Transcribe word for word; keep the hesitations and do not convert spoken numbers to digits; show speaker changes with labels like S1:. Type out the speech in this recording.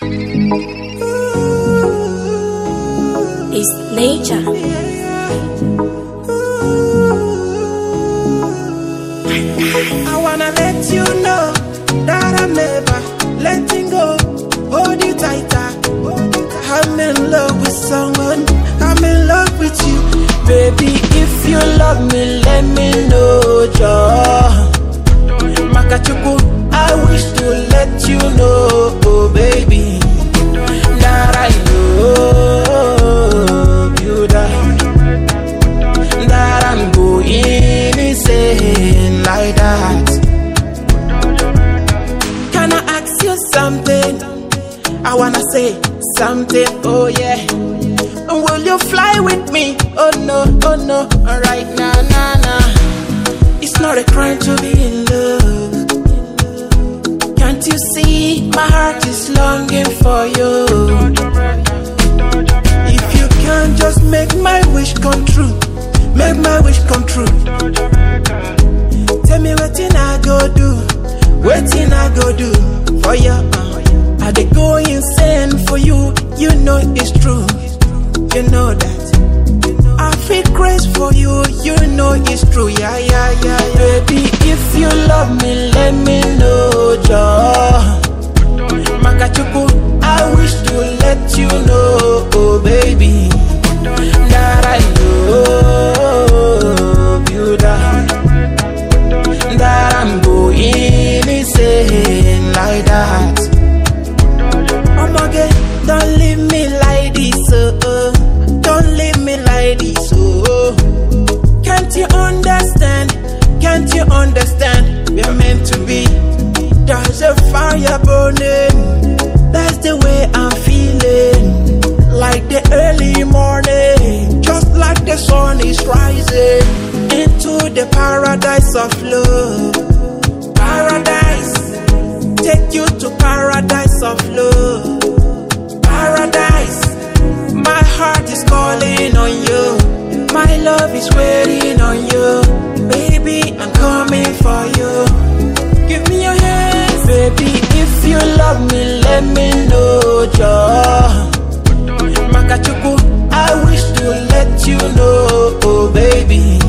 S1: It's nature.
S2: I wanna let you know that I'm never letting go. Hold you tighter. I'm in love with someone. I'm in love with you, baby. If you love me, let me know, Joe. Makachuku, I wish to let you know, oh baby, that I love you, that, that I'm going insane like that. Can I ask you something? I wanna say something, oh yeah. Will you fly with me? Oh no, oh no, alright, nah, nah, nah. It's not a crime to be in love. Can't you see my heart is longing for you? If you can just make my wish come true, make my wish come true. Tell me what I go do, what I go do for you. uh. I dey go insane for you, you know it's true, you know that. I feel crazy for you, you know it's true, yeah, yeah, yeah, yeah. Baby, if you love me, let me know, Joe. Makachuku, I wish to let you know, oh baby, that I love you, that, that I'm going insane like that. Don't leave me like this, oh, oh. Don't leave me like this, oh. Can't you understand? Can't you understand? We're meant to be. There's a fire burning. That's the way I'm feeling. Like the early morning, just like the sun is rising into the paradise of love. Paradise, take you to paradise of love. Paradise, my heart is calling on you. My love is waiting on you. Baby, I'm coming for you. Give me your hands, baby. If you love me, let me know, Joe. Makachuku, I wish to let you know, oh baby,